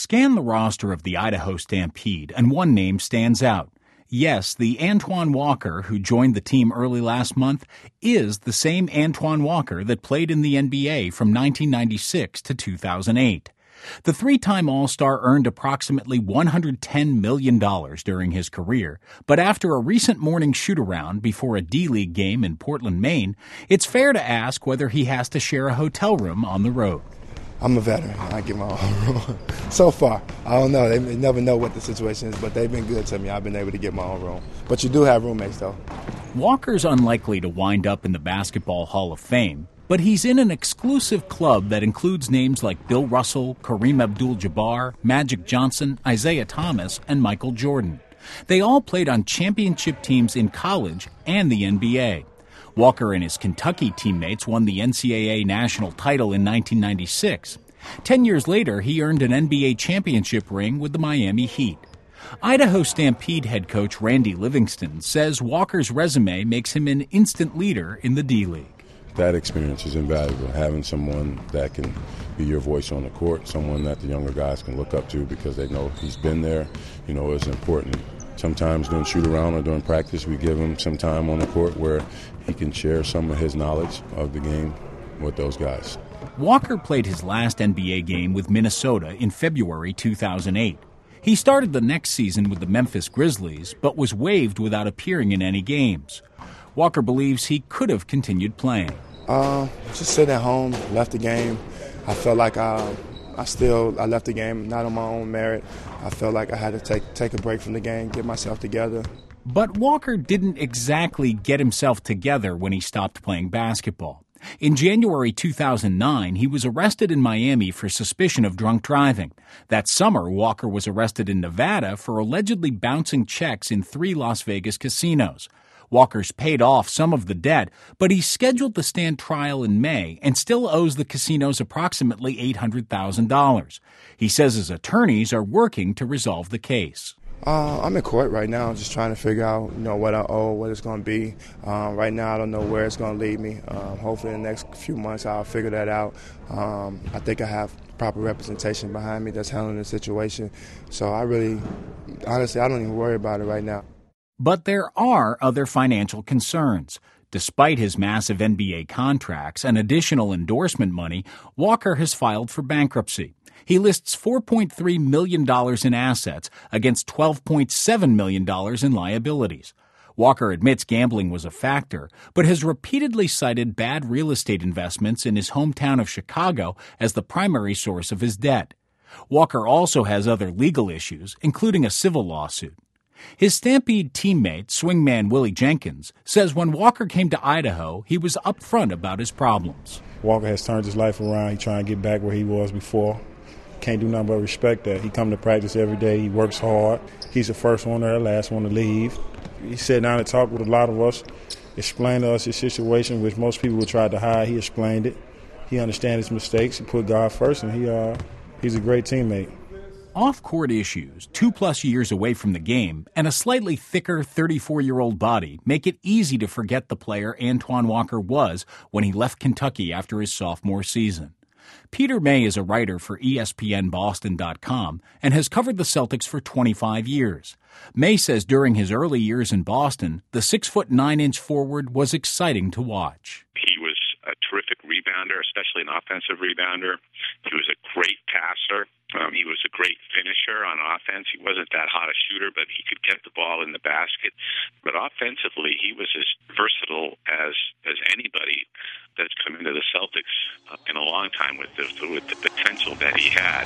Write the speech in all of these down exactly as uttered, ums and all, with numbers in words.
Scan the roster of the Idaho Stampede, and one name stands out. Yes, the Antoine Walker who joined the team early last month is the same Antoine Walker that played in the N B A from nineteen ninety-six to two thousand eight. The three-time All-Star earned approximately one hundred ten million dollars during his career, but after a recent morning shoot-around before a D-League game in Portland, Maine, it's fair to ask whether he has to share a hotel room on the road. I'm a veteran. I get my own room. So far, I don't know. They never know what the situation is, but they've been good to me. I've been able to get my own room. But you do have roommates, though. Walker's unlikely to wind up in the Basketball Hall of Fame, but he's in an exclusive club that includes names like Bill Russell, Kareem Abdul-Jabbar, Magic Johnson, Isaiah Thomas, and Michael Jordan. They all played on championship teams in college and the N B A. Walker and his Kentucky teammates won the N C double A national title in nineteen ninety-six. Ten years later, he earned an N B A championship ring with the Miami Heat. Idaho Stampede head coach Randy Livingston says Walker's resume makes him an instant leader in the D-League. That experience is invaluable, having someone that can be your voice on the court, someone that the younger guys can look up to because they know he's been there, you know, is important. Sometimes during shoot-around or during practice, we give him some time on the court where he can share some of his knowledge of the game with those guys. Walker played his last N B A game with Minnesota in February two thousand eight. He started the next season with the Memphis Grizzlies, but was waived without appearing in any games. Walker believes he could have continued playing. Uh, just sit at home, left the game. I felt like I, I still I left the game not on my own merit. I felt like I had to take take a break from the game, get myself together. But Walker didn't exactly get himself together when he stopped playing basketball. In January two thousand nine, he was arrested in Miami for suspicion of drunk driving. That summer, Walker was arrested in Nevada for allegedly bouncing checks in three Las Vegas casinos. Walker's paid off some of the debt, but he's scheduled to stand trial in May and still owes the casinos approximately eight hundred thousand dollars. He says his attorneys are working to resolve the case. Uh, I'm in court right now, just trying to figure out, you know, what I owe, what it's going to be. Um, right now, I don't know where it's going to lead me. Um, hopefully, in the next few months, I'll figure that out. Um, I think I have proper representation behind me that's handling the situation. So I really, honestly, I don't even worry about it right now. But there are other financial concerns. Despite his massive N B A contracts and additional endorsement money, Walker has filed for bankruptcy. He lists four point three million dollars in assets against twelve point seven million dollars in liabilities. Walker admits gambling was a factor, but has repeatedly cited bad real estate investments in his hometown of Chicago as the primary source of his debt. Walker also has other legal issues, including a civil lawsuit. His Stampede teammate, swingman Willie Jenkins, says when Walker came to Idaho, he was upfront about his problems. Walker has turned his life around. He's trying to get back where he was before. Can't do nothing but respect that. He come to practice every day. He works hard. He's the first one there, last one to leave. He sat down and talked with a lot of us, explained to us his situation, which most people would try to hide. He explained it. He understands his mistakes. He put God first, and he uh, he's a great teammate. Off-court issues, two-plus years away from the game, and a slightly thicker thirty-four-year-old body make it easy to forget the player Antoine Walker was when he left Kentucky after his sophomore season. Peter May is a writer for E S P N Boston dot com and has covered the Celtics for twenty-five years. May says during his early years in Boston, the six-foot-nine-inch forward was exciting to watch. He was a terrific rebounder, especially an offensive rebounder. He was a great passer. Um, he was a great finisher on offense. He wasn't that hot a shooter, but he could get the ball in the basket. But offensively, he was as versatile as as anybody that's come into the Celtics uh, in a long time with the, with the potential that he had.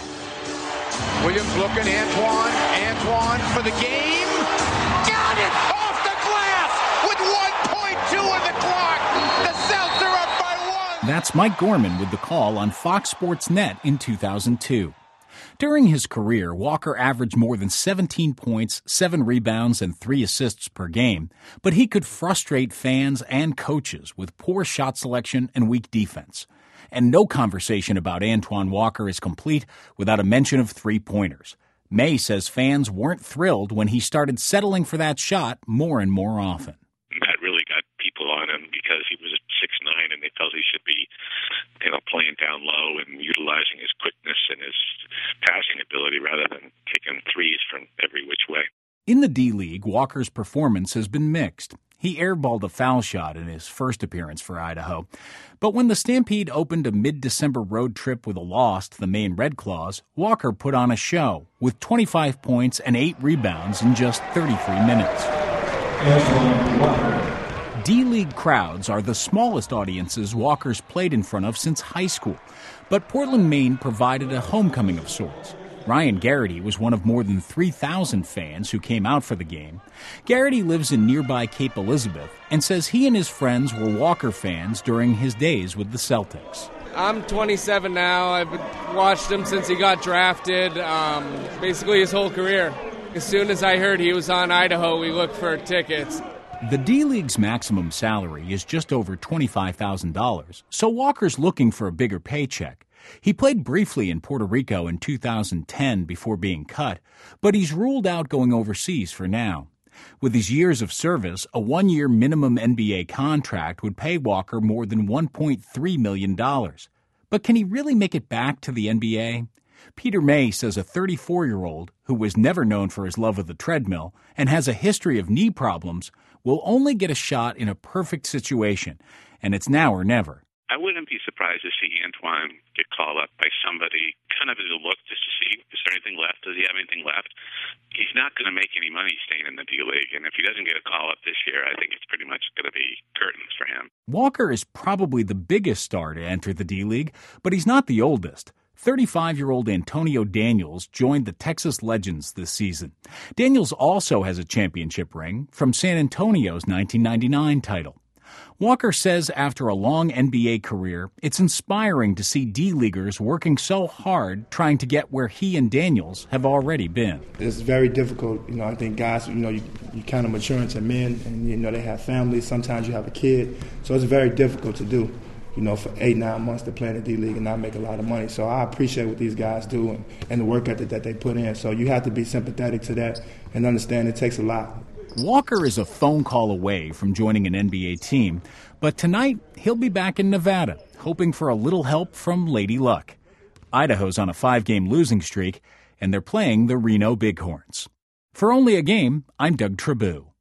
Williams looking, Antoine, Antoine for the game. Got it! Off the glass with one point two on the clock. The Celtics are up by one. That's Mike Gorman with the call on Fox Sports Net in two thousand two. During his career, Walker averaged more than seventeen points, seven rebounds, and three assists per game, but he could frustrate fans and coaches with poor shot selection and weak defense. And no conversation about Antoine Walker is complete without a mention of three-pointers. May says fans weren't thrilled when he started settling for that shot more and more often. That really got people on him because he was six nine and they felt he should be you know, playing down low and utilizing his quickness and his passing ability rather than taking threes from every which way. In the D-League, Walker's performance has been mixed. He airballed a foul shot in his first appearance for Idaho. But when the Stampede opened a mid-December road trip with a loss to the Maine Red Claws, Walker put on a show with twenty-five points and eight rebounds in just thirty-three minutes. D-League crowds are the smallest audiences Walker's played in front of since high school. But Portland, Maine provided a homecoming of sorts. Ryan Garrity was one of more than three thousand fans who came out for the game. Garrity lives in nearby Cape Elizabeth and says he and his friends were Walker fans during his days with the Celtics. I'm twenty-seven now. I've watched him since he got drafted, um, basically his whole career. As soon as I heard he was on Idaho, we looked for tickets. The D-League's maximum salary is just over twenty-five thousand dollars, so Walker's looking for a bigger paycheck. He played briefly in Puerto Rico in two thousand ten before being cut, but he's ruled out going overseas for now. With his years of service, a one-year minimum N B A contract would pay Walker more than one point three million dollars. But can he really make it back to the N B A? Peter May says a thirty-four-year-old, who was never known for his love of the treadmill and has a history of knee problems, will only get a shot in a perfect situation, and it's now or never. I wouldn't be surprised to see Antoine get called up by somebody kind of as a look just to see, is there anything left? Does he have anything left? He's not going to make any money staying in the D-League, and if he doesn't get a call up this year, I think it's pretty much going to be curtains for him. Walker is probably the biggest star to enter the D-League, but he's not the oldest. thirty-five-year-old Antonio Daniels joined the Texas Legends this season. Daniels also has a championship ring from San Antonio's nineteen ninety-nine title. Walker says after a long N B A career, it's inspiring to see D-Leaguers working so hard trying to get where he and Daniels have already been. It's very difficult. You know, I think guys, you know, you, you kind of mature into men and, you know, they have families. Sometimes you have a kid. So it's very difficult to do, you know, for eight, nine months to play in the D-League and not make a lot of money. So I appreciate what these guys do and, and the work ethic that they put in. So you have to be sympathetic to that and understand it takes a lot. Walker is a phone call away from joining an N B A team, but tonight he'll be back in Nevada, hoping for a little help from Lady Luck. Idaho's on a five-game losing streak, and they're playing the Reno Bighorns. For Only a Game, I'm Doug Trabue.